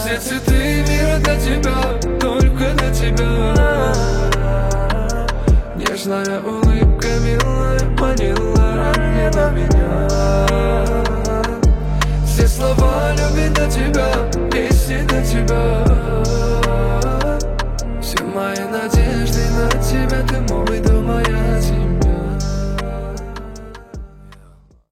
Все цветы мира для тебя, только для тебя. Нежная улыбка милая манила ранила меня. Все слова любви для тебя, песни для тебя.